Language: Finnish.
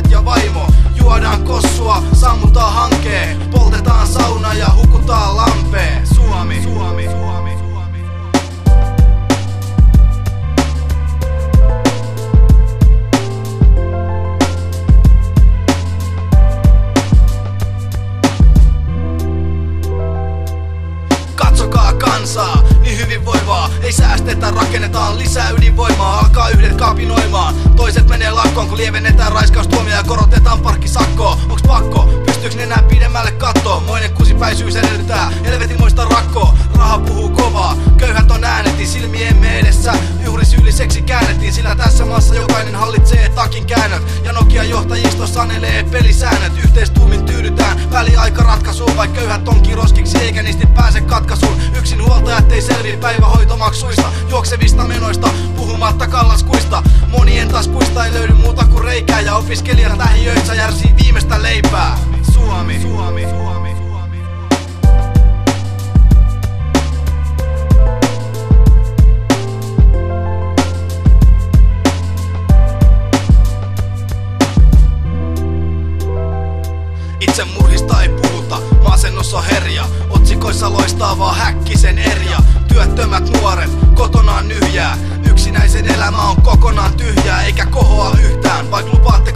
lapset ja vaimo. Juodaan kossua, sammutaan hankeen, poltetaan sauna ja hukutaan lampeen. Suomi, Suomi, Suomi. Katsokaa kansaa, niin hyvinvoivaa. Ei säästetä, rakennetaan lisää ydinvoimaa. Alkaa yhdet kapinoimaan, toiset menee lakkoon, kun lievennetään raiskaustuomia ja korotetaan parkkisakkoa. Onks pakko? Pystyyks nenää pidemmälle kattoo? Moinen kusipäisyys edellyttää helvetimoista rakkoa. Raha puhuu kovaa, köyhät on äänetin silmiemme edessä. Juhrisyylliseksi käännettiin, sillä tässä maassa jokainen hallitsee takin käännöt. Ja Nokian johtajisto sanelee pelisäännöt. Yhteistuumin tyydytään väliaikaratkaisuun, vaikka köyhät onkin roskiksi eikä niistä pääse katkaisuun. Yksin huoltajat ei selviä päivähoitomaksuista, juoksevista menoista, puhumatta kallaskuista. Monien taskuista ei löydy muuta kuin reikää, ja opiskelijat lähiöissä järsii viimeistä leipää. Suomi, Suomi, Suomi. Itsemurhista ei puhuta, masennos on herja. Otsikoissa loistaa vaan Häkkisen Erja. Työttömät nuoret, kotonaan nyhjää. Yksinäisen elämä on kokonaan tyhjää, eikä kohoa yhtään, vaikka lupaatte